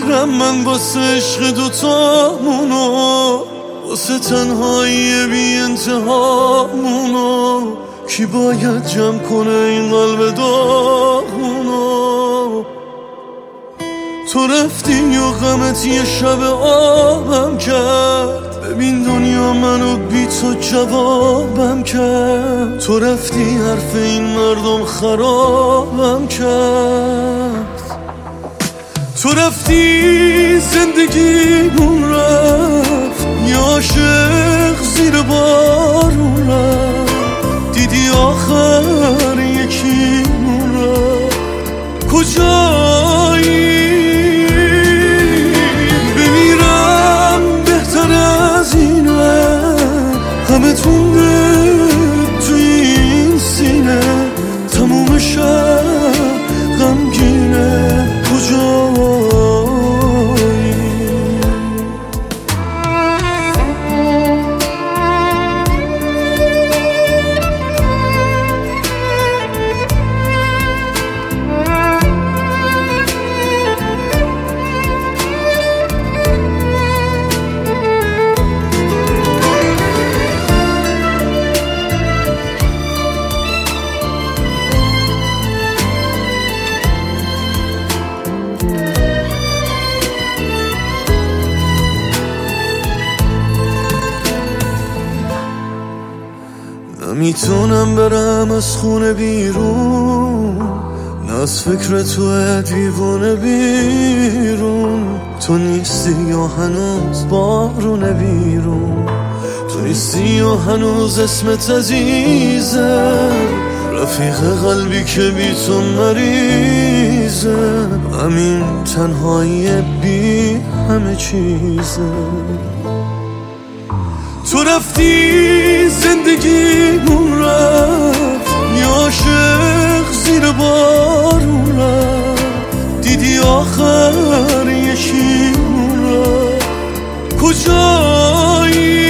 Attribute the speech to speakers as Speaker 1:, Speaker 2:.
Speaker 1: بمیرم من واسه عشق دوتامونو، واسه تنهایی بی انتهامونو. کی باید جمع کنه این قلب داغونو؟ تو رفتی و غمت یه شب آبم کرد، ببین دنیا منو بی تو جوابم کرد. تو رفتی حرف این مردم خرابم کرد. تو رفتی زندگیمون رفت، یه عاشق زیر بارون رفت. دیدی آخر یکیمون رفت، کجایی؟ بمیرم بهتر از اینه، همه تونده تو این سینه. تموم شب غمگینه، کجایی؟ نمیتونم برم از خونه بیرون، نه از فکر توه دیوونه بیرون. تو نیستی یا هنوز بارونه بیرون، تو نیستی یا هنوز اسمت عزیزه. رفیق قلبی که بی تو مریضه، همین تنهایی بی همه چیزه. تو رفتی زندگیمون رفت، یه عاشق زیر بارون رفت. دیدی آخر یکیمون رفت، کجایی؟